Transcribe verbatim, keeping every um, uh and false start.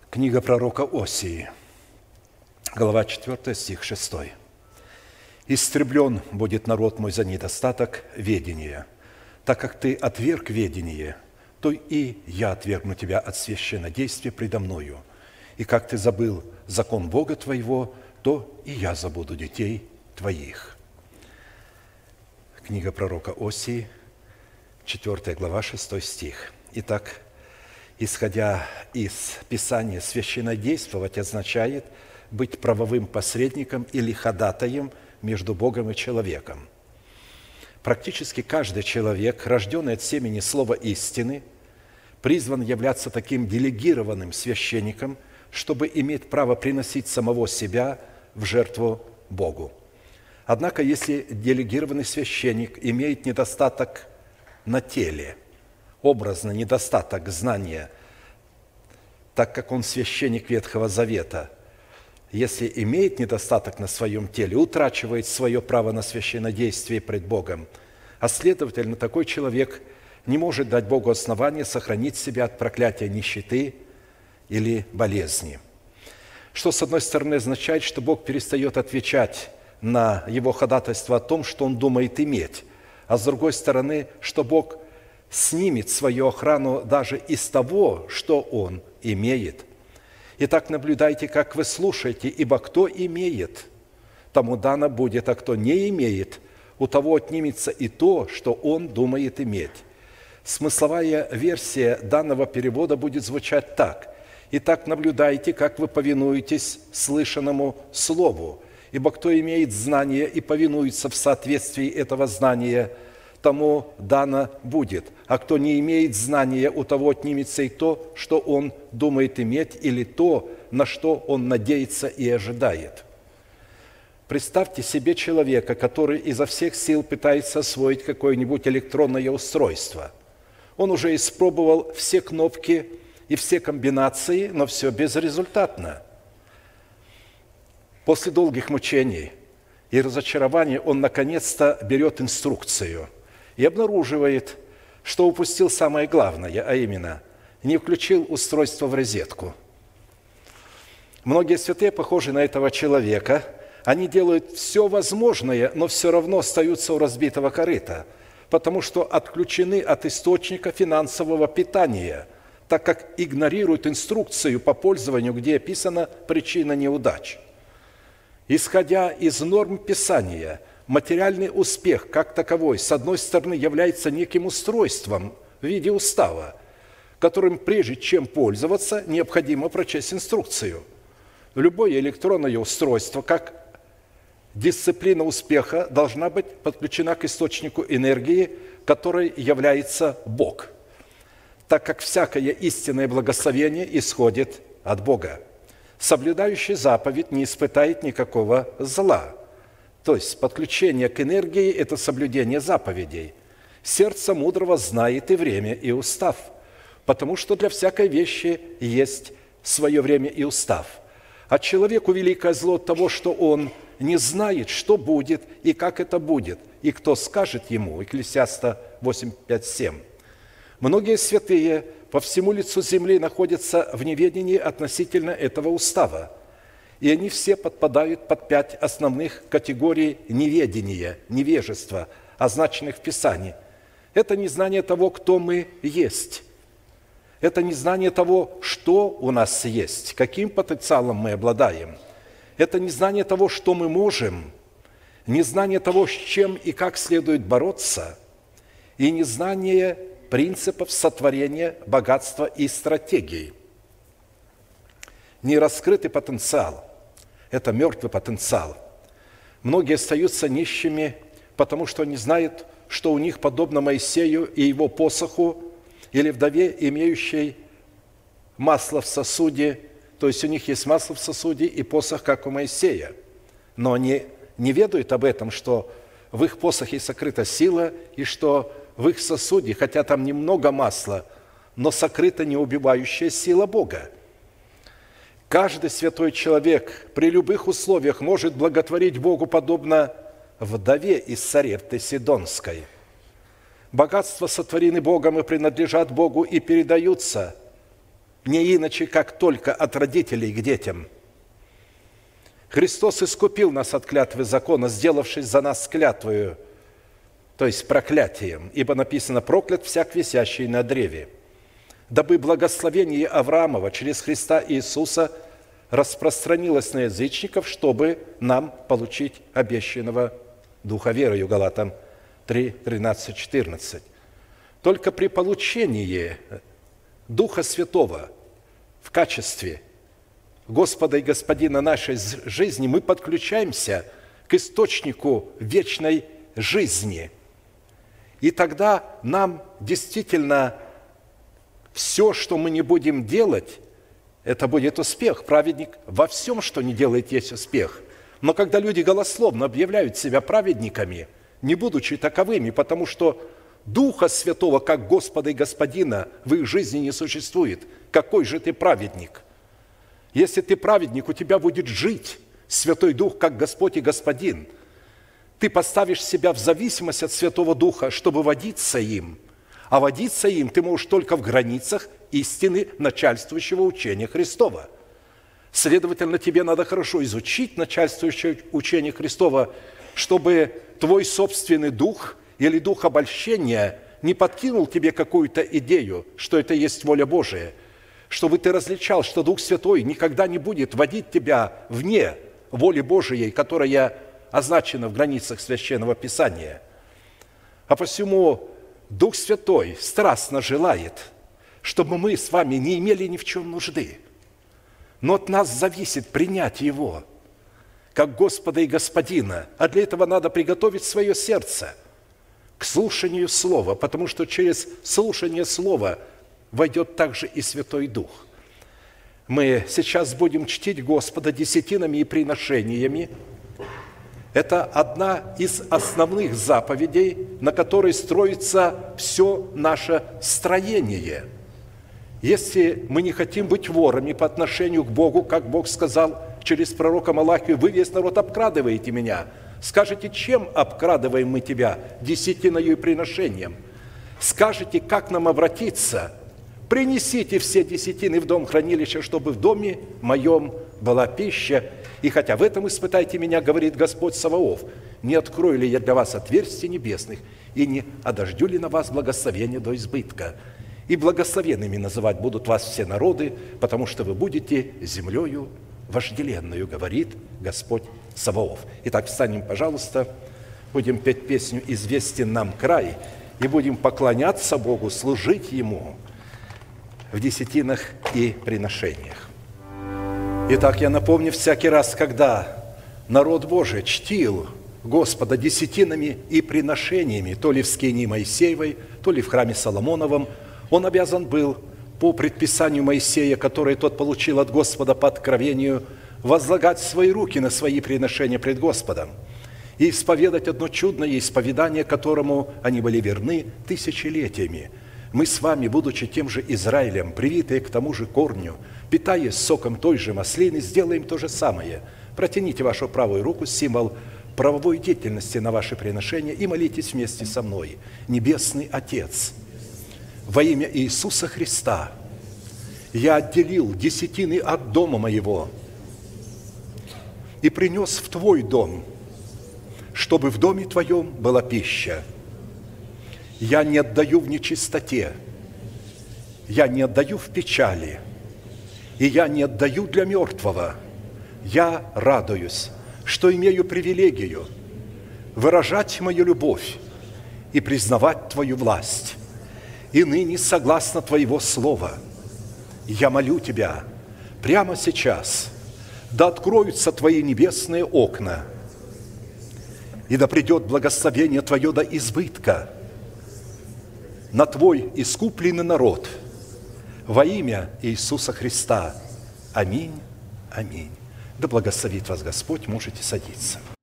Книга пророка Осии, глава четвёртая, стих шестой. «Истреблен будет народ мой за недостаток ведения. Так как ты отверг ведение, то и я отвергну тебя от священнодействия предо мною. И как ты забыл закон Бога твоего, то и я забуду детей твоих». Книга пророка Осии, четвёртая глава, шестой стих. Итак, исходя из Писания, священнодействовать означает быть правовым посредником или ходатаем между Богом и человеком. Практически каждый человек, рожденный от семени слова истины, призван являться таким делегированным священником, чтобы иметь право приносить самого себя в жертву Богу. Однако, если делегированный священник имеет недостаток на теле, образно недостаток знания, так как он священник Ветхого Завета, если имеет недостаток на своем теле, утрачивает свое право на священнодействие пред Богом, а следовательно, такой человек не может дать Богу основания сохранить себя от проклятия нищеты или болезни. Что, с одной стороны, означает, что Бог перестает отвечать на его ходатайство о том, что он думает иметь, а с другой стороны, что Бог снимет свою охрану даже из того, что он имеет. Итак, наблюдайте, как вы слушаете, ибо кто имеет, тому дано будет, а кто не имеет, у того отнимется и то, что он думает иметь. Смысловая версия данного перевода будет звучать так. Итак, наблюдайте, как вы повинуетесь слышанному слову, ибо кто имеет знание и повинуется в соответствии этого знания, тому дано будет, а кто не имеет знания, у того отнимется и то, что он думает иметь, или то, на что он надеется и ожидает». Представьте себе человека, который изо всех сил пытается освоить какое-нибудь электронное устройство. Он уже испробовал все кнопки и все комбинации, но все безрезультатно. После долгих мучений и разочарований он наконец-то берет инструкцию и обнаруживает, что упустил самое главное, а именно не включил устройство в розетку. Многие святые похожи на этого человека. Они делают все возможное, но все равно остаются у разбитого корыта, потому что отключены от источника финансового питания, так как игнорируют инструкцию по пользованию, где описана причина неудач. Исходя из норм Писания, материальный успех как таковой, с одной стороны, является неким устройством в виде устава, которым прежде чем пользоваться, необходимо прочесть инструкцию. Любое электронное устройство, как дисциплина успеха, должна быть подключена к источнику энергии, который является Бог, так как всякое истинное благословение исходит от Бога. Соблюдающий заповедь не испытает никакого зла. То есть подключение к энергии – это соблюдение заповедей. Сердце мудрого знает и время, и устав, потому что для всякой вещи есть свое время и устав. А человеку великое зло от того, что он не знает, что будет и как это будет, и кто скажет ему. Екклесиаста восемь, пять, семь. Многие святые по всему лицу земли находятся в неведении относительно этого устава. И они все подпадают под пять основных категорий неведения, невежества, означенных в Писании. Это незнание того, кто мы есть. Это незнание того, что у нас есть, каким потенциалом мы обладаем. Это незнание того, что мы можем, незнание того, с чем и как следует бороться, и незнание принципов сотворения, богатства и стратегий. Нераскрытый потенциал – это мертвый потенциал. Многие остаются нищими, потому что не знают, что у них, подобно Моисею и его посоху, или вдове, имеющей масло в сосуде, то есть у них есть масло в сосуде и посох, как у Моисея. Но они не ведают об этом, что в их посохе сокрыта сила, и что в их сосуде, хотя там немного масла, но сокрыта неубивающая сила Бога. Каждый святой человек при любых условиях может благотворить Богу, подобно вдове из Сарепты Сидонской. Богатства сотворены Богом и принадлежат Богу и передаются не иначе, как только от родителей к детям. Христос искупил нас от клятвы закона, сделавшись за нас клятвою, то есть проклятием, ибо написано: «Проклят всяк висящий на древе», дабы благословение Авраамова через Христа Иисуса распространилось на язычников, чтобы нам получить обещанного Духа верою». Галатам три, тринадцать, четырнадцать. Только при получении Духа Святого в качестве Господа и Господина нашей жизни мы подключаемся к источнику вечной жизни. И тогда нам действительно все, что мы не будем делать, это будет успех. Праведник во всем, что не делает, есть успех. Но когда люди голословно объявляют себя праведниками, не будучи таковыми, потому что Духа Святого, как Господа и Господина, в их жизни не существует, какой же ты праведник? Если ты праведник, у тебя будет жить Святой Дух, как Господь и Господин. Ты поставишь себя в зависимость от Святого Духа, чтобы водиться им. А водиться им ты можешь только в границах истины начальствующего учения Христова. Следовательно, тебе надо хорошо изучить начальствующее учение Христова, чтобы твой собственный дух или дух обольщения не подкинул тебе какую-то идею, что это есть воля Божия, чтобы ты различал, что Дух Святой никогда не будет водить тебя вне воли Божией, которая означена в границах Священного Писания. А посему Дух Святой страстно желает, чтобы мы с вами не имели ни в чем нужды. Но от нас зависит принять Его как Господа и Господина. А для этого надо приготовить свое сердце к слушанию Слова, потому что через слушание Слова войдет также и Святой Дух. Мы сейчас будем чтить Господа десятинами и приношениями. Это одна из основных заповедей, на которой строится все наше строение. Если мы не хотим быть ворами по отношению к Богу, как Бог сказал через пророка Малахию: «Вы весь народ обкрадываете меня». Скажете: чем обкрадываем мы тебя? Десятиною и приношением. Скажете: как нам обратиться? Принесите все десятины в дом хранилища, чтобы в доме моем была пища. И хотя в этом испытайте меня, говорит Господь Саваоф, не открою ли я для вас отверстий небесных, и не одождю ли на вас благословение до избытка? И благословенными называть будут вас все народы, потому что вы будете землею вожделенную, говорит Господь Саваоф. Итак, встанем, пожалуйста, будем петь песню «Известен нам край» и будем поклоняться Богу, служить Ему в десятинах и приношениях. Итак, я напомню, всякий раз, когда народ Божий чтил Господа десятинами и приношениями, то ли в скинии Моисеевой, то ли в храме Соломоновом, он обязан был по предписанию Моисея, которое тот получил от Господа по откровению, возлагать свои руки на свои приношения пред Господом и исповедать одно чудное исповедание, которому они были верны тысячелетиями. Мы с вами, будучи тем же Израилем, привитые к тому же корню, питаясь соком той же маслины, сделаем то же самое. Протяните вашу правую руку, символ правовой деятельности на ваше приношение, и молитесь вместе со мной. Небесный Отец, во имя Иисуса Христа я отделил десятины от дома моего и принес в Твой дом, чтобы в доме Твоем была пища. Я не отдаю в нечистоте, я не отдаю в печали, и я не отдаю для мертвого. Я радуюсь, что имею привилегию выражать мою любовь и признавать Твою власть. И ныне, согласно Твоего слова, я молю Тебя прямо сейчас, да откроются Твои небесные окна, и да придет благословение Твое до избытка на Твой искупленный народ во имя Иисуса Христа. Аминь. Аминь. Да благословит вас Господь. Можете садиться.